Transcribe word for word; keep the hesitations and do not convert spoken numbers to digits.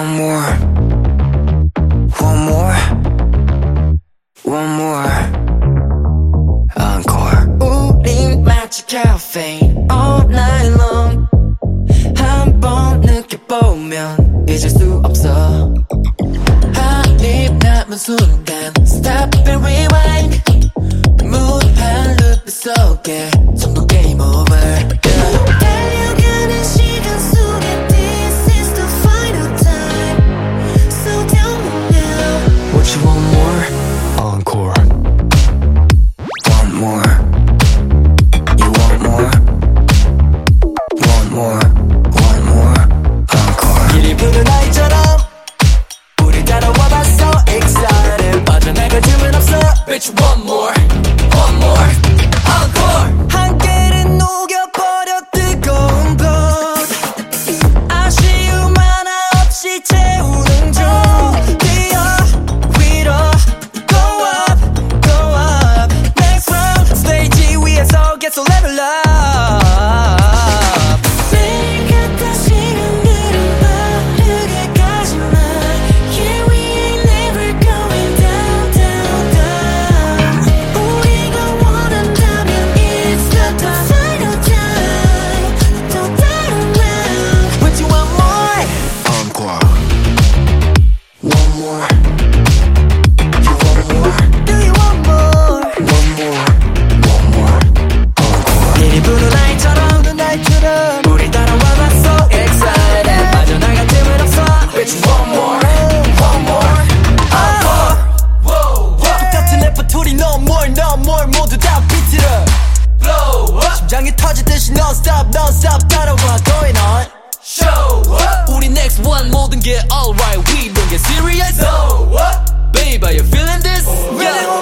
One more, one more, one more. Encore. 우린 마치 caffeine all night long. 한 번 느껴보면 잊을 수 없어. 한 입 남은 순간 stop and rewind. 무한 루프 속에 전부 game over. 달려가는 시간 속에 this is the final time. So tell me now. What you want more? Encore. Want more? You want more? Want more? Want more? Encore. 길이 부는 아이처럼 우리 따라와봤어 excited 빠져나갈 틈은 없어. Bitch want more? Want more? Encore. 한 개를 녹여버려 뜨거운 것. 아쉬움 하나 없이 채우는 중. 뛰어 위로 go up go up. Next round 스테이지 위에서 계속 level up. 매일 같은 시간들은 빠르게 가지마. Yeah, we ain't never going down, down, down. 우리가 원한다면 it's not the final time. Don't die around. What you want more? Encore. One more. You want more? Do you want more? One more. One more. Encore. 길이 부는 나이처럼 나이처럼 우리 따라와봤어 excited 빠져나갈 틈은 없어. Bitch one more. One more. Encore. 똑같은 레퍼토리 no more no more 모두 다 비트를 blow up. 심장이 터지듯이 non stop non stop 따라와 going on. Show up. 우리 next one 모든 게 alright. We don't get serious. So what? Baby, are you feeling this? Really